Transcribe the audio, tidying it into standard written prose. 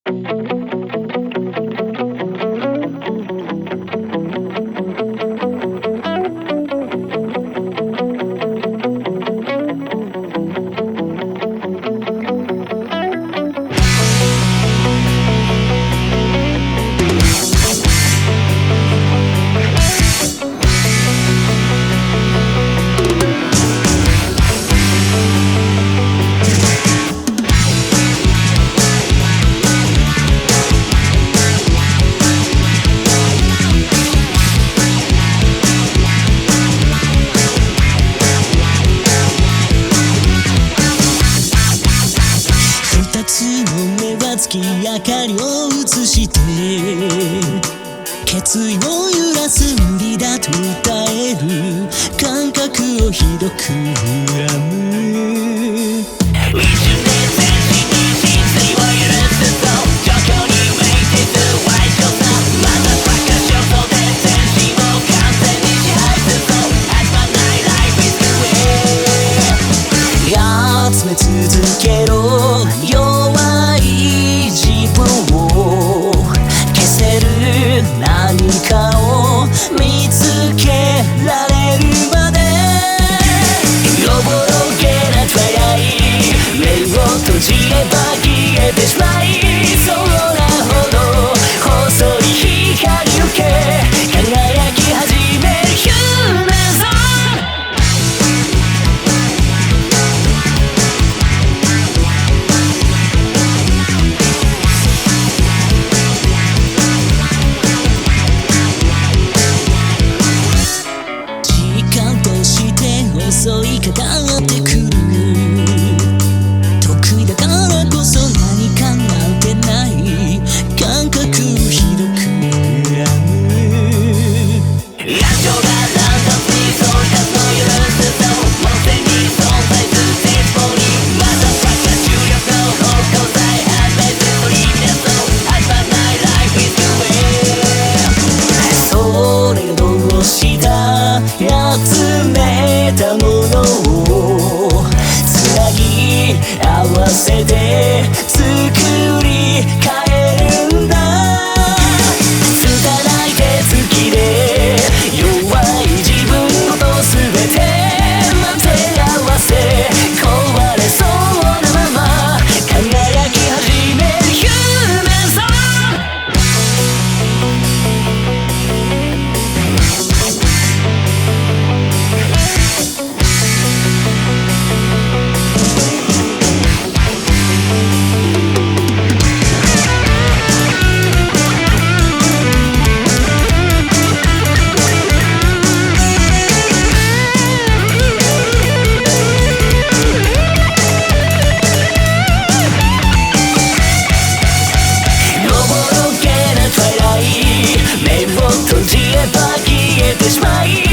月明かりを映して決意を揺らす無理だと歌える感覚をひどく恨む一瞬で全身に真髄を許すと状況に向いてる歪小さまだバカ焦燥で全身を完全に支配すると始まらない Life is the way 集め続けろ弱い自分を消せる何かを見つけられるまでおぼろげな Twilight 目を閉じれば消えてしまいそうなほど細い光抜け輝き始める Human Zone襲いかかってくる得意だからこそ何かなんてない感覚をひどく恨むラジオがランダムにそういたの許すともうすでに存在する絶望にまたバカ重力の方向さえ始めず取り乱そう始まらない Life is the way それがどうした集めたものをつなぎ合わせて作り変えるんだ拙い手つきで弱い自分ごと全て混ぜ合わせ壊れそうなまま輝き始める Human Zone目を閉じれば消えてしまい